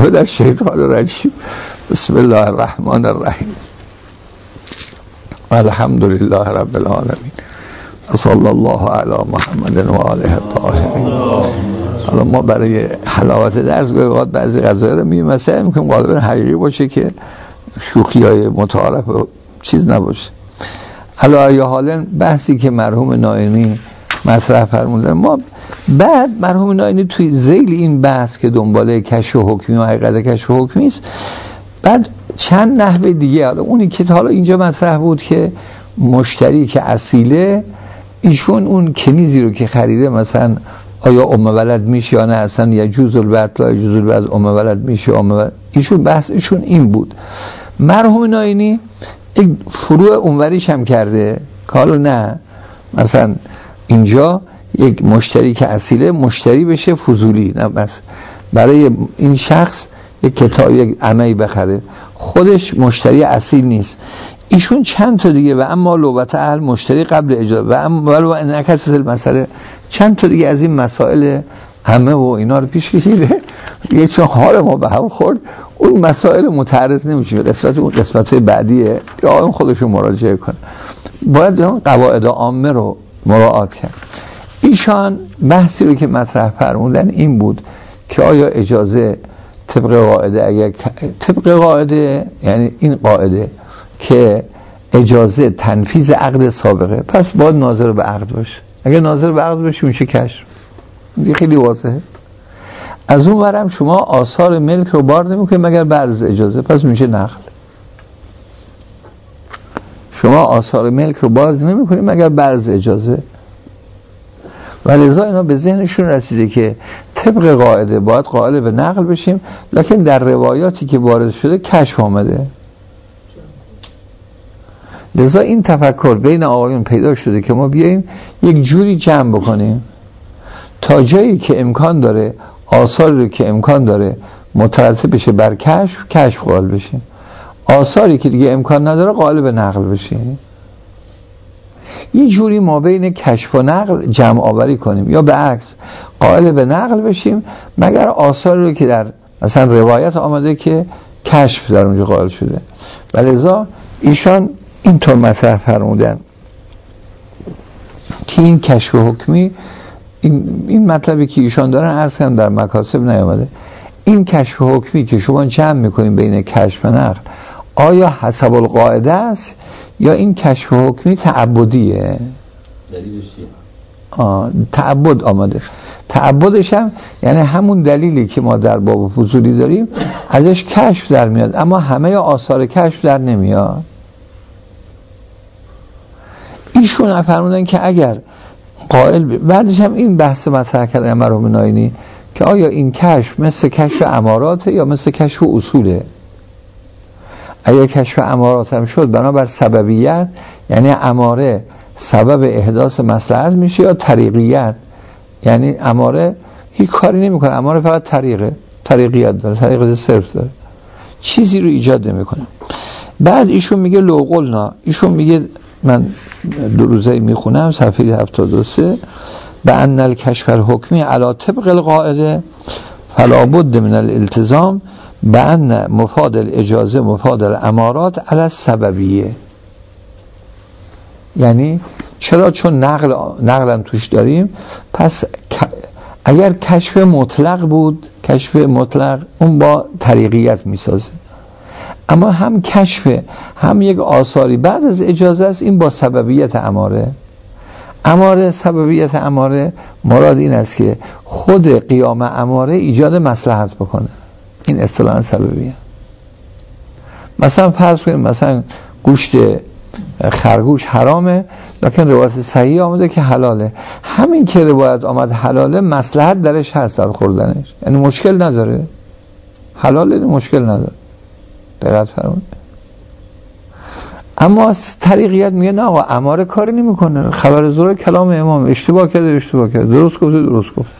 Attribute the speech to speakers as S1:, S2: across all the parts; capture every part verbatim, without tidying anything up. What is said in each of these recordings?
S1: بالله من الشیطان الرجیم. بسم الله الرحمن الرحیم. الحمد لله رب العالمین. صلی الله علی محمد و آله الطاهرین. حالا ما برای حلاوت درس گاهی بعضی قضایا رو میگیم، مثلا میگیم غالبا حقیقی باشه که شوخی‌های متعارف و چیز نباشه. حالا یا حالا بحثی که مرحوم نائینی مطرح فرمودن، ما بعد مرحوم نائینی توی ذیل این بحث که دنباله کشف حکمی و حقیقت کشف حکمی است، بعد چند نحوه دیگه، حالا اونی که حالا اینجا مطرح بود که مشتری که اصیله، ایشون اون کنیزی رو که خریده مثلا آیا ام ولد میشه یا نه، اصلا یا جوز البت لا جوز البت ام ولد میشه ام ولد. ایشون بحث ایشون این بود. مرحوم نائینی یک فروع اونوریش هم کرده که حالا نه مثلا اینجا یک مشتری که اصیله مشتری بشه فضولی، نه بس برای این شخص یک کتاب یک عمهی بخره، خودش مشتری اصیل نیست. ایشون چند تا دیگه و اما لوبت اهل مشتری قبل اجازه و اما ولو انعکست المسئله، چند تا دیگه از این مسائل همه و اینا رو پیش کشیده. یه چون حال ما به هم خورد، اون مسائل متعرض نمیشه، قسمت اون قسمت‌های بعدیه یا اون خودشون مراجعه کنه. باید اون قواعد عامه رو مراعات کرد. ایشان بحثی رو که مطرح فرمودن این بود که آیا اجازه طبق قاعده، اگر طبق قاعده یعنی این قاعده که اجازه تنفیذ عقد سابقه، پس باید ناظر به عقد باشه. اگر ناظر به عقد باشه میشه کشف. این خیلی واضحه. از اون ورم شما آثار ملک رو بار نمیکنید مگر بعد از اجازه، پس میشه نقل. شما آثار ملک رو باز نمیکنید مگر بعد از اجازه. و لذا اینا به ذهنشون رسیده که طبق قاعده باید قائل به نقل بشیم، لکن در روایاتی که وارد شده کشف آمده. لذا این تفکر بین آقایون پیدا شده که ما بیاییم یک جوری جمع بکنیم تا جایی که امکان داره آثاری رو که امکان داره مترتب بشه بر کشف، کشف قائل بشیم. آثاری که دیگه امکان نداره قائل به نقل بشیم. این جوری ما بین کشف و نقل جمع آوری کنیم، یا به عکس قائل به نقل بشیم مگر آثاری رو که در مثلا روایت آمده که کشف در اونجا قائل شده. و لذا ایشان اینطور مطرح فرمودن که این کشف حکمی، این, این مطلبی که ایشان دارن عرض کردم در مکاسب نیامده. این کشف حکمی که شما جمع میکنیم بین کشف و نقل، آیا حسب القاعده است یا این کشف حکمی تعبدیه؟
S2: دلیلش چیه؟
S1: آه تعبد آمده. تعبدش هم یعنی همون دلیلی که ما در باب فضولی داریم ازش کشف در میاد، اما همه آثار کشف در نمیاد. ایشون فرمودن که اگر قائل ب... بعدش هم این بحث مطرح کردن مرحوم نائینی که آیا این کشف مثل کشف امارات یا مثل کشف اصوله. اگر کشف امارات هم شد بنابر سببیت، یعنی اماره سبب احداث مصلحت میشه، یا طریقیت یعنی اماره هیچ کاری نمیکنه، اماره فقط طریقه طریقیت داره، طریقه صرف داره، چیزی رو ایجاد نمیکنه. بعد ایشون میگه لو قلنا، ایشون میگه من دو روزه میخونم صفحه هفتاد و سه، به ان الکشف الحکمی علی طبق القاعده فلا بد من الالتزام به ان مفاد الاجازه مفاد الامارات علی السببیه. یعنی چرا؟ چون نقل نقلم توش داریم، پس اگر کشف مطلق بود، کشف مطلق اون با طریقیت میسازه، اما هم کشف هم یک آثاری بعد از اجازه است، این با سببیت اماره. اماره سببیت اماره مراد این است که خود قیام اماره ایجاد مصلحت بکنه، این اصطلاحاً سببیه. مثلا فرض کنیم مثلا گوشت خرگوش حرامه لکن روایت صحیح آمده که حلاله، همین که روایت آمد حلاله مصلحت درش هست در خوردنش، یعنی مشکل نداره، حلاله مشکل نداره. دقت فرمایید. اما طریقیت میگه نه آقا اماره کاری نمیکنه، خبر زور کلام امام، اشتباه کرده اشتباه کرده، درست گفته درست گفته.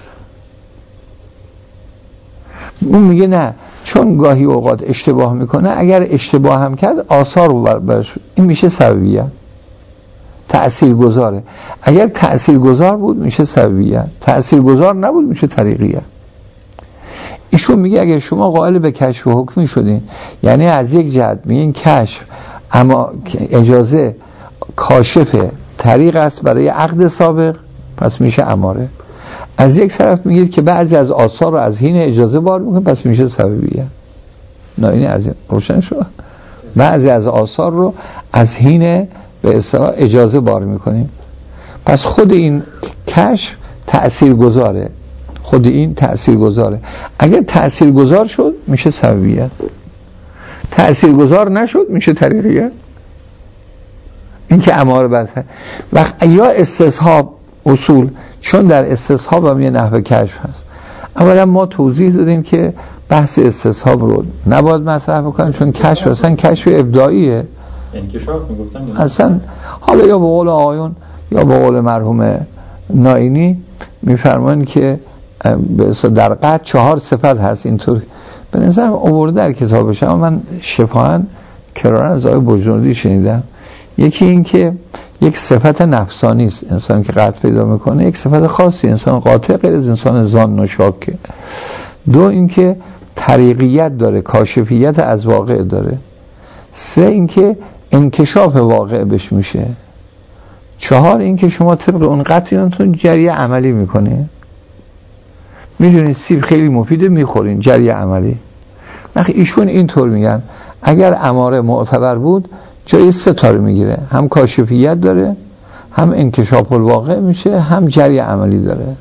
S1: اون میگه نه، چون گاهی اوقات اشتباه میکنه، اگر اشتباه هم کرد آثار برش، این میشه سببیه، تأثیر گذاره. اگر تأثیر گذار بود میشه سببیه، تأثیر گذار نبود میشه طریقیه. ایشون میگه اگه شما قائل به کشف و حکمی شدین، یعنی از یک جهت میگین کشف اما اجازه کاشف طریق است برای عقد سابق، پس میشه اماره. از یک طرف میگید که بعضی از آثار رو از حین اجازه بار میکنه، پس میشه سببیه. نه این از این روشن شد. بعضی از آثار رو از حین به اصطلاح اجازه بار میکنیم، پس خود این کشف تأثیر گذاره، خود این تأثیر گذاره. اگر تأثیر گذار شد میشه سببیت، تأثیر گذار نشد میشه طریقیت. این که اماره بسه وقت یا استصحاب اصول، چون در استصحاب هم یه نحوه کشف هست. اولا ما توضیح دادیم که بحث استصحاب رو نباید مطرح بکنیم، چون کشف اصلا کشف ابداعیه،
S2: انکشاف میگفتن
S1: اصلا. حالا یا به قول آقایون یا به قول مرحوم نائینی میفرمان که در قطع چهار صفت هست، اینطور به نظر آورده در کتابش، اما من شفاهن کرارن از آقای بجنوردی شنیدم. یکی این که یک صفت نفسانی است، انسان که قطع پیدا میکنه یک صفت خاصی، انسان قاطع غیر از انسان ظان و شاکه. دو این که طریقیت داره، کاشفیت از واقع داره. سه این که انکشاف واقع بش میشه. چهار این که شما طبق اون قطعیتون جریه عملی میکنه. میدونید سیب خیلی مفیده، میخورین جریه عملی. وقتی ایشون اینطور میگن اگر اماره معتبر بود جای سه تا رو میگیره، هم کاشفیت داره، هم انکشاف الواقع میشه، هم جری عملی داره.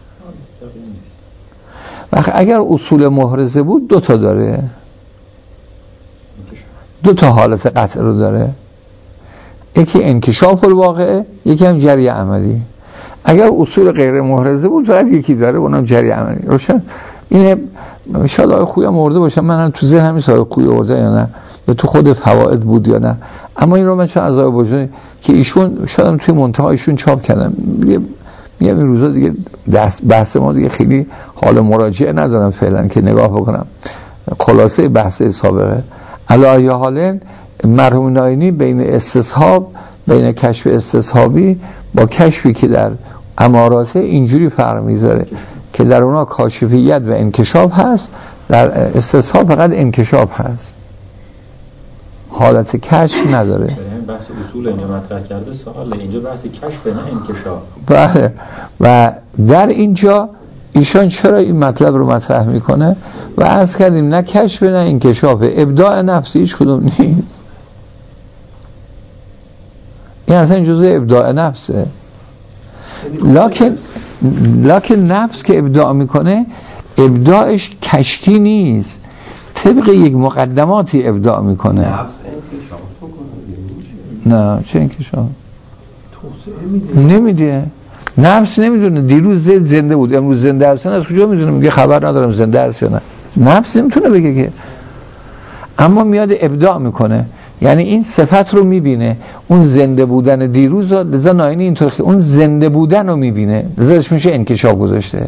S1: وقتی اگر اصول محرزه بود دو تا داره، دو تا حالت قطع رو داره، یکی انکشاف الواقع، یکی هم جری عملی. اگر اصول غیر محرزه بود فقط یکی داره، اونم جری عملی. روشن؟ اینه شاید آقای خوی هم ورده باشم، من تو ذهن همین سال خوی ورده یا نه، یا تو خود فوائد بود یا نه، اما این رو من چون از آقای بجنوردی که ایشون شاید توی منتها ایشون چاپ کردم، میگم این روزا دیگه دست بحث ما دیگه خیلی حال مراجعه ندارم فعلا که نگاه بکنم خلاصه بحث سابقه. علی حال مرحوم نائینی بین استصحاب، بین کشف استصحابی با کشفی که در امارات اینجوری فرق میذاره که در اونا کاشفیت و انکشاف هست، در استصحاب فقط انکشاف هست، حالت کشف نداره.
S2: این بحث اصول اینجا مطرح کرده سوال، اینجا بحث کشف نه انکشاف.
S1: بله. و در اینجا ایشان چرا این مطلب رو مطرح میکنه و عرض کردیم نه کشف نه انکشاف، ابداع نفسی هیچ کدوم نیست. این اصلا جزء ابداع نفسه. لکن لکن نفس که ابداع میکنه ابداعش کشتی نیست، طبق یک مقدماتی ابداع میکنه.
S3: نفس انکشاف بکنه؟
S1: نه چه انکشاف؟ نمیده. نفس نمیدونه دیروز زید زنده بود امروز زنده هست از کجا میدونه؟ میگه خبر ندارم زنده هست یا نه. نفس نمیتونه بگه که، اما میاد ابداع میکنه، یعنی این صفت رو میبینه، اون زنده بودن دیروز رو، لذا نائینی اینطور که اون زنده بودن رو میبینه، لذاش میشه انکشاف گذاشته.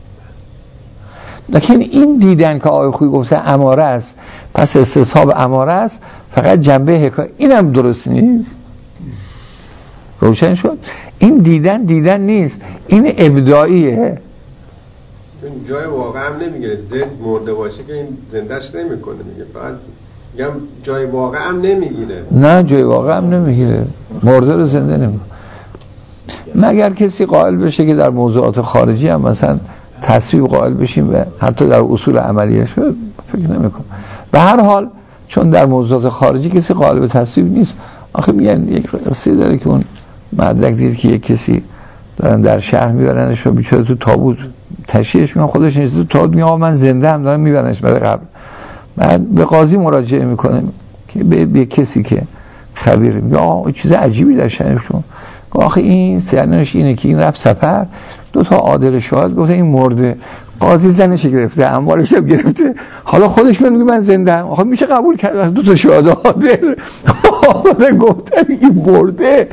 S1: لیکن این دیدن که آقای خویی گفته اماره است، پس استصحاب اماره است، فقط جنبه حکایت، اینم درست نیست. روشن شد؟ این دیدن دیدن نیست، این ابداعیه.
S4: این جای واقع هم نمیگیره، زند مرده باشه که این زندهش نمیکنه، میگه فقط میگم جای واقع هم نمیگیره.
S1: نه جای واقع هم نمیگیره، مرده رو زنده نمیکنه. مگر کسی قائل بشه که در موضوعات خارجی هم مثلا تصویب قائل بشیم و حتی در اصول عملیه شد، فکر نمیکنم. به هر حال چون در موضوعات خارجی کسی قائل به تصویب نیست. آخه میگن یک قصه داره که اون مردک دید که یک کسی دارن در شهر میبرنش و بیچاره تو تابوت تشییعش میکنن، خودش نیست تو تابوت میگه من زنده هم دارن میبرنش برای قبر. بعد به قاضی مراجعه میکنه که به, به کسی که خبیره، میگه آقا چیز عجیبی در شأنشون. آخه این سرنوشت اینه که این رفت سفر، دو تا عادل شاهد گفته این مرده، قاضی زنش گرفته، اموالش هم گرفته، حالا خودش میگه من زنده ام. آخه میشه قبول کرد؟ دو تا شاهد عادل عادل گفتن این مرده.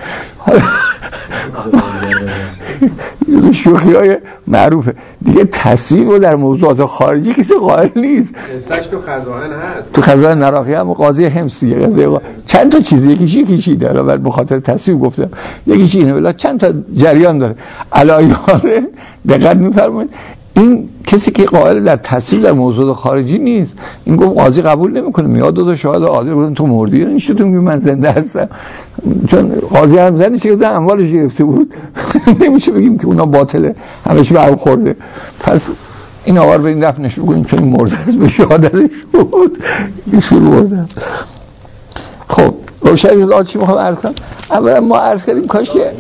S1: این شوخی های معروفه دیگه. تصویر رو در موضوعات خارجی کسی قائل نیست.
S4: قصهش تو خزائن هست،
S1: تو خزائن نراقی هم قاضی حمص دیگه قضیه چند تا چیزی، یکیش یکیشی داره، بعد به خاطر تصویر گفتم یکیش اینه، ولی چند تا جریان داره. علایه دقت می‌فرمایید این کسی که قائل در تصویر در موضوع خارجی نیست، این گفت قاضی قبول نمیکنه، میاد دو تا شاهد عادل بودن تو مردی، این شد میگه من زنده هستم، چون قاضی هم زنی چه که اموالش گرفته بود نمیشه بگیم که اونا باطله، همش به هم خورده. پس این آوار برین دفنش بگویم چون مرده است به شهادتش بود این شروع بردن. خب روشن شد چی میخوام عرض کنم؟ اولا ما عرض کردیم کاش که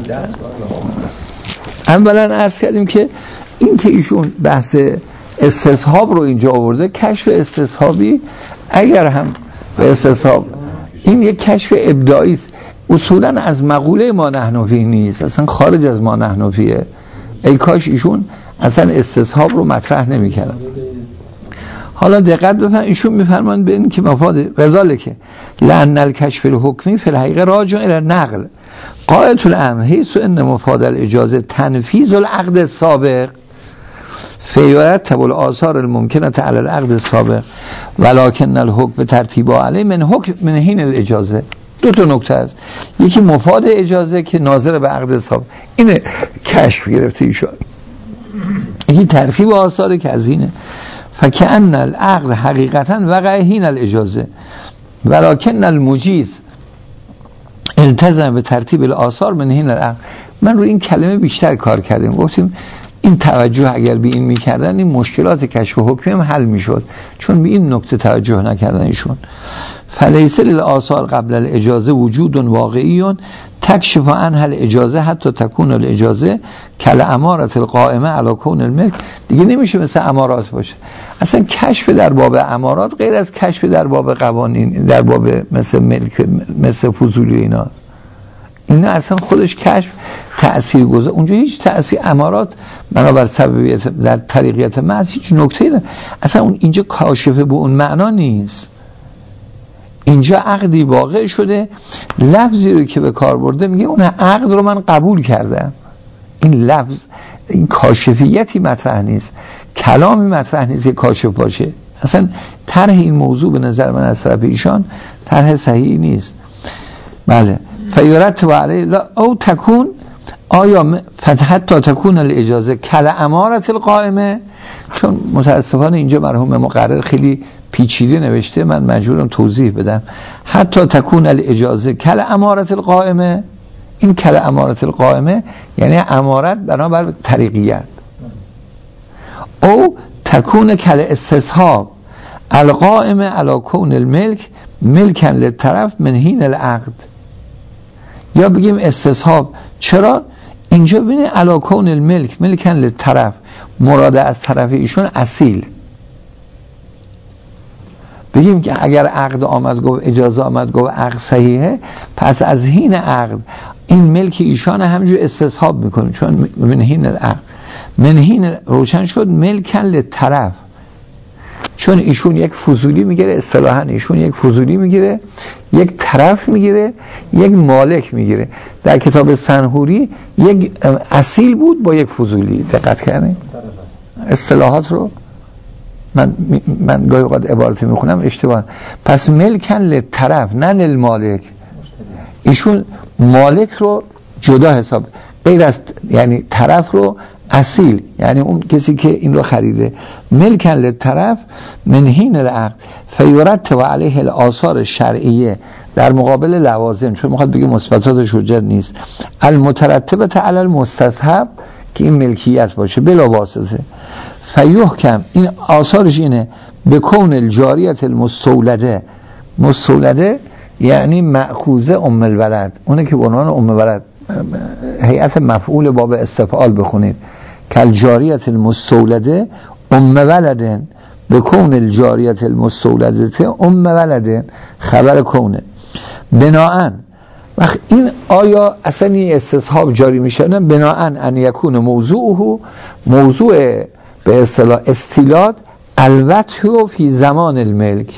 S1: اولا عرض کردیم که این که ایشون بحث استصحاب رو اینجا آورده، کشف استصحابی اگر هم به استصحاب این یک کشف ابداعی است، اصولا از مقوله ما نحن فیه نیست، اصلا خارج از ما نحن فیه. ای کاش ایشون اصلا استصحاب رو مطرح نمی‌کردن. حالا دقت بفرمایید ایشون میفرمان به این که مفاد غزاله که لأن الکشف الحکمی فی الحقیقه راجع الی نقل قاعدة الامر حیث ان مفاد الاجازه تنفیذ العقد السابق فیرتب الآثار الممکنه علی العقد السابق ولکن الحکم ترتیب علی من حکم من حین الاجازه. دو تا نکته است، یکی مفاد اجازه که ناظر به عقد سابق اینه کشف گرفته ایشون، یکی ترتیب آثار که از اینه فکأن العقد حقیقتا وقع حین الاجازه ولکن المجیز التزم به ترتیب الآثار من حین العقد. من روی این کلمه بیشتر کار کردیم، گفتیم این توجه اگر به این میکردن این مشکلات کشف حکمی هم حل میشد، چون به این نکته توجه نکردن ایشون. فلیس للآثار قبل الاجازه وجود واقعی تکشف عنها الاجازه حتی تکون الاجازه کل امارت القائمه علی کون الملک. دیگه نمیشه مثل امارات باشه، اصلا کشف در باب امارات غیر از کشف در باب قوانین، در باب مثل ملک مثل فضولی اینا، اینا اصلا خودش کشف تأثیر گذار، اونجا هیچ تأثیر امارات بنابر سببیت در طریقیت محض هیچ نکته‌ای نه، اصلا اون اینجا کاشفه به اون معنا نیست. اینجا عقدی واقع شده، لفظی رو که به کار برده میگه اون عقد رو من قبول کردم، این لفظ این کاشفیتی مطرح نیست، کلامی مطرح نیست که کاشف باشه. اصلا طرح این موضوع به نظر من از طرف ایشان طرح صحیح نیست. بله فیرتب علیه او تکون آیا حتی تکون الاجازه کل امارت القائمه، چون متاسفانه اینجا مرحوم مقرر خیلی پیچیده نوشته، من مجبورم توضیح بدم. حتی تکون الاجازه کل امارت القائمه، این کل امارت القائمه یعنی امارت بنابر طریقیت، او تکون کل استصحاب القائمه علی کون الملک ملکن للطرف من حین العقد. یا بگیم استصحاب، چرا اینجا ببینید علی کون الملک ملکن للطرف مراد از طرف ایشون اصیل، بگیم که اگر عقد آمد گفت اجازه آمد گفت عقد صحیحه، پس از حین عقد این ملک ایشان همینجور استصحاب میکنه، چون من حین العقد من حین روشن شد ملکن للطرف، چون ایشون یک فضولی میگیره، اصطلاحاً ایشون یک فضولی میگیره، یک طرف میگیره، یک مالک میگیره. در کتاب سنهوری یک اصیل بود با یک فضولی، دقت کردین اصطلاحات رو؟ من من گاهی اوقات عبارتی میخونم اشتباه. پس ملکن للطرف نه للمالک، ایشون مالک رو جدا حساب، غیر از یعنی طرف رو اصیل، یعنی اون کسی که این رو خریده، ملکن للطرف من حین العقد فیرتب علیه الآثار الشرعیه در مقابل لوازم، چون میخواد بگه مثبتات حجت نیست، المترتبه علی المستصحب که این ملکیت باشه بلا واسطه، فیحکم این آثارش اینه به کون الجاریت المستولده. مستولده یعنی مأخوذه ام الولد، اونه که به عنوان ام الولد هیئت مفعول باب استفعال بخونید، کل جاریت المستولده ام ولدن به کون الجاریت المستولده ام ولدن خبر کونه بناءن. وقت این آیا اصلا این استصحاب جاری میشه نه؟ بناءن ان یکون موضوعه موضوع به اصطلاح استیلاد الوتح فی زمان الملک.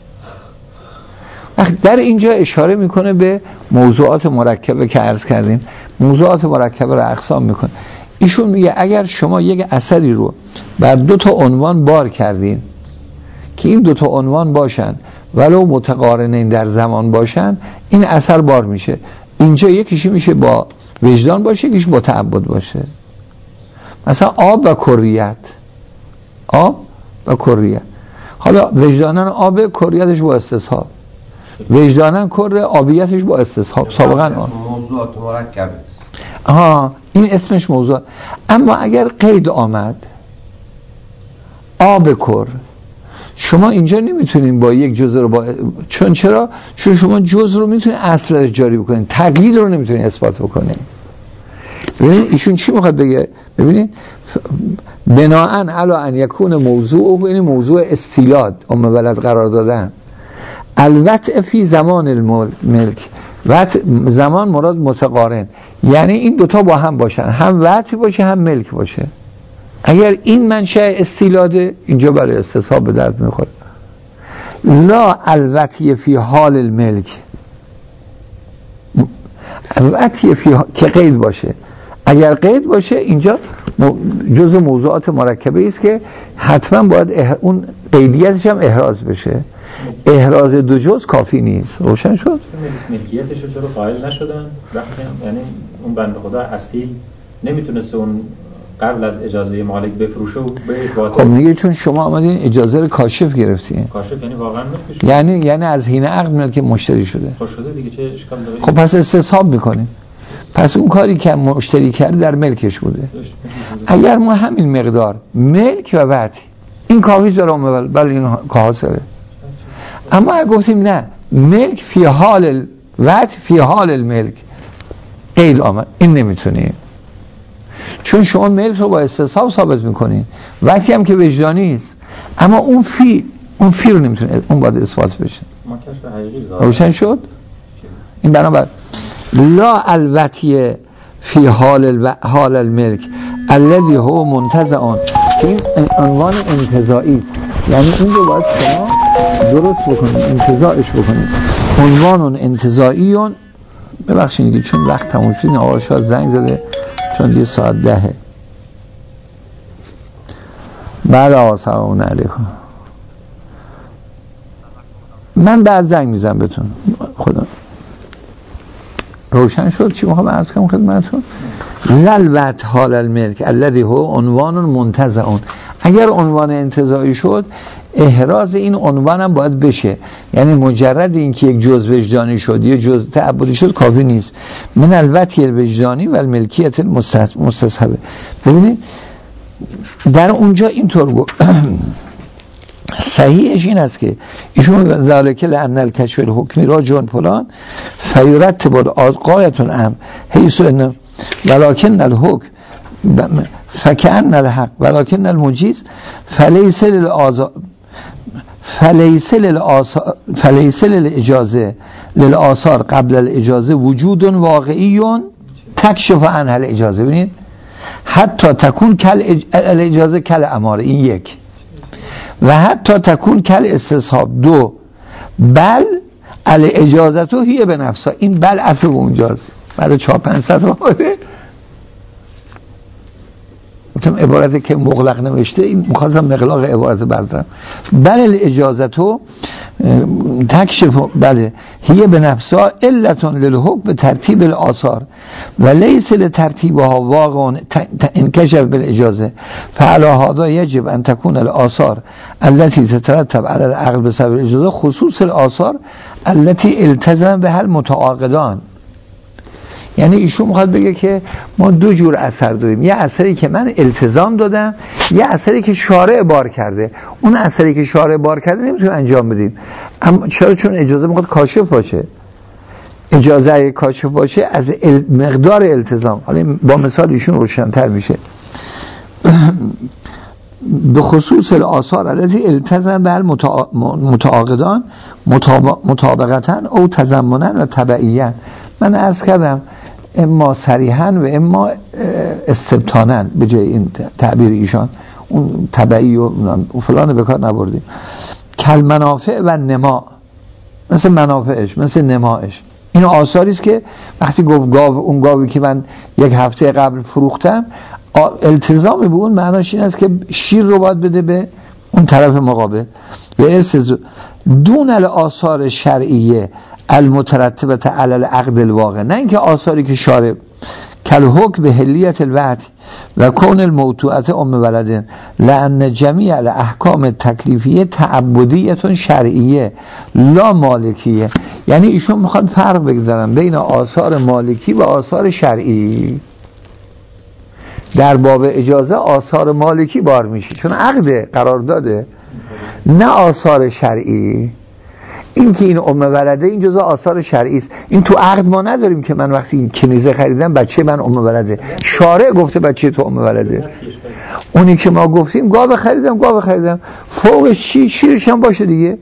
S1: وقت در اینجا اشاره میکنه به موضوعات مرکبه که عرض کردیم، موضوعات مرکبه رو اقسام میکنه. ایشون میگه اگر شما یک اثری رو بر دو تا عنوان بار کردین که این دو تا عنوان باشن ولو متقارنین در زمان باشن، این اثر بار میشه. اینجا یکیشی میشه با وجدان باشه، یکیش با تعبد باشه. مثلا آب و کریت، آب و کریت. حالا وجدانن آب، کریتش با استصحاب، وجدانن کره، آبیتش با استصحاب. سابقا آن
S3: موضوعات مرکبه.
S1: آها این اسمش موضوع. اما اگر قید آمد آب کر، شما اینجا نمیتونین با یک جزء رو با چون چرا؟ چون شما جزء رو میتونین اصل جاری بکنین، تقیید رو نمیتونین اثبات بکنین. ببینید ایشون چی میخواد بگه؟ ببینید بناءن علی ان یکون موضوع، این موضوع استیلاد ام ولد قرار دادن، الوطء فی زمان الملک، وطء زمان مراد متقارن، یعنی این دوتا با هم باشن، هم وطء باشه هم ملک باشه. اگر این منشأ استیلاده اینجا برای استصحاب به درد میخوره. لا الوطء فی حال الملک، الوطء فی ها... که قید باشه. اگر قید باشه اینجا جزء موضوعات مرکبه است که حتما باید اح... اون قیدیتش هم احراز بشه. احراز دو جزء کافی نیست. روشن شد؟
S2: ملکیتش رو چرا قائل نشدن؟ وقتی یعنی اون بنده خدا اصیل نمیتونست اون قبل از اجازه مالک بفروشه و به
S1: خب میگه چون شما آمدین اجازه رو کاشف گرفتین.
S2: کاشف یعنی واقعا ملکش،
S1: یعنی یعنی از حین عقد میاد که مشتری شده.
S2: خب شده دیگه، چه اشکال داره؟
S1: خب پس استصحاب میکنیم. پس اون کاری که مشتری کرده در ملکش بوده. اگر ما همین مقدار ملک و وطء این کافی داره اول بله این حاصله. اما اگه گفتیم نه ملک فی حال الوطء فی حال الملک قید آمد، این نمیتونیم، چون شما ملک رو با استصحاب ثابت میکنین، وطء هم که وجدانی است، اما اون فی اون فی رو نمیتونه، اون باید اثبات بشه.
S2: ما کشف حقیقی ظاهر
S1: روشن شد؟ این بنابراین لا الوطء فی حال الو... حال الملک الذی هو منتزع، که این عنوان انتزاعی، یعنی این رو باید شما درست بکنید، انتزاعش بکنید. عنوان انتزاعیون، ببخشید دیگه چون وقت تموم شد، آقا شاید زنگ زده چون دیگه ساعت دهه. بله آقا سلام علیکم. من بعد زنگ میزنم بهتون. خدا روشن شد چی میخوام عرض کنم خدمتتون؟ للوطء حال الملک الذی هو عنوان منتزع، اگر عنوان انتزاعی شد احراز این عنوان هم باید بشه، یعنی مجرد اینکه یک جزء وجدانی شد یا جزء تعبدی شد کافی نیست. من الوطء الوجدانی و الملکیت المستصحبه. ببینید در اونجا اینطور گفت صحیحش این است که ایشون ذالک لأن الکشف الحکمی راجع فلان فیرتب القایة الامر حیث ان ولکن الحکم فکأن الحق ولکن المجیز فلیس للآزار فلیس للآثار فلیس للإجازه للآثار قبل الاجازه وجود واقعی تکشف عنها الاجازه. ببینید حتی تکون کل الاجازه کل اماره، این یک، و حتی تکون کل استصحاب دو، بل الاجازه هی به نفسها، این بل عطف به اونجاست. بعد چهار پنج صد آمده گفتم عبارتی که مغلق نوشته، این مخواستم مغلاق عبارت بردارم. بل الاجازه تکشف بله هی به نفسها علتون للحکم به ترتیب الآثار و لیس لترتیبها واقع انکشف بالاجازه فعلی هذا یجب ان تكون الآثار التي تترتب على العقد بسبب الاجازه خصوص الآثار التي التزم بها المتعاقدان. یعنی ایشون میخواد بگه که ما دو جور اثر داریم، یه اثری که من التزام دادم، یه اثری که شارع بار کرده. اون اثری که شارع بار کرده نمیتونیم انجام بدیم، اما چرا؟ چون اجازه میخواد کاشف باشه. اجازه اگه کاشف باشه از مقدار التزام، حالا با مثال ایشون روشن‌تر میشه. به خصوص الآثار التي التزم به المتعاقدان مطابقتا او تضمنا و تبعیا. من عرض کردم اما صریحا و اما استبطانا به جای این تعبیر ایشان، اون تبعی و فلان به کار نبردیم. کل منافع و نما، مثل منافعش مثل نماش. این آثاری است که وقتی گفت گاو، اون گاوی که من یک هفته قبل فروختم، التزام به اون معناش این است که شیر رو باید بده به اون طرف مقابل. و استز دون الاثار شرعیه المترتبه علی العقد الواقع، نه اینکه آثاری که شارع کل حکم به حلیت الوحد و کون الموتوعت ام ولدن لان جمیع الاحکام تکلیفیه تعبدیتون شرعیه لا مالکیه. یعنی ایشون میخواد فرق بگذارن بین آثار مالکی و آثار شرعی. در باب اجازه آثار مالکی بار میشه چون عقد قرار داده، نه آثار شرعی. این که این ام ولده این جزء آثار شرعی است. این تو عقد ما نداریم که من وقتی این کنیزه خریدم بچه من ام ولده، شارع گفته بچه تو ام ولده. اونی که ما گفتیم گاو خریدم گاو خریدم فوقش چی شیرش هم باشه دیگه،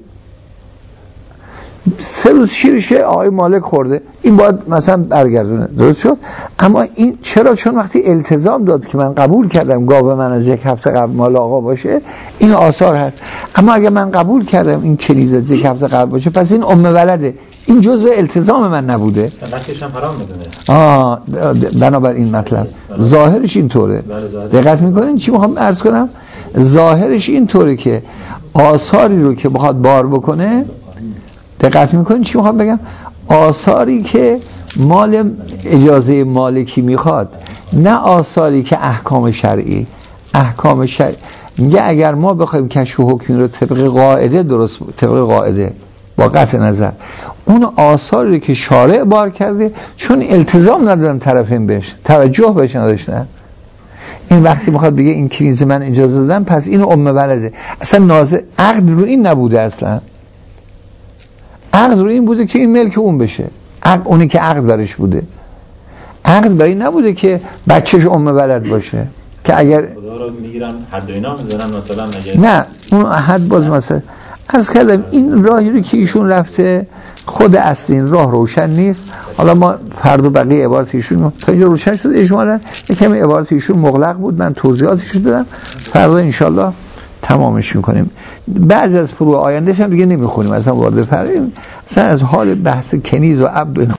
S1: سه روز شیرش آقای مالک خورده این باید مثلا برگردونه، درست شد. اما این چرا؟ چون وقتی التزام داد که من قبول کردم گاو من از یک هفته قبل مال آقا باشه این آثار هست. اما اگه من قبول کردم این کنیزه از یک هفته قبل باشه پس این ام ولده، این جزء التزام من نبوده.
S2: بچه‌ش هم حرام میدونه.
S1: آه بنابر این مطلب ظاهرش اینطوره. دقت میکنین چی میخوام عرض کنم؟ ظاهرش اینطوره که آثاری رو که بخواد بار بکنه، دقت میکنین چی میخوام بگم؟ آثاری که مال اجازه مالکی میخواد، نه آثاری که احکام شرعی. احکام شرعی میگه اگر ما بخوایم کشف حکمی رو طبق قاعده درست طبق قاعده با قطع نظر اون آثاری که شارع بار کرده چون التزام ندارن طرفین بهش، توجه بهش نداشتن، این وقتی میخواد بگه این کنیزه من اجازه دادم پس این ام ولده، اصلا نازه عقد رو این نبوده، اصلا عقد رو این بوده که این ملک اون بشه. عقد اونی که عقد برش بوده، عقد برای نبوده که بچهش ام ولد باشه که اگر
S2: خدا رو میگیرن حد اینا میذارن مثلا اگر
S1: نه اون حد باز مثلا عرض کردم این راهی رو که ایشون رفته خود اصل این راه روشن نیست. حالا ما فردا بقیه عبارت ایشون تا اینجا روشن شد، اجمالا یکم عبارت ایشون مغلق بود، من توضیحاتش رو دادم، فردا انشالله تمامش میکنیم. بعضی از فروع آیندهش هم دیگه نمیخونیم، اصلا وارد فرقیم اصلا از حال بحث کنیز و اب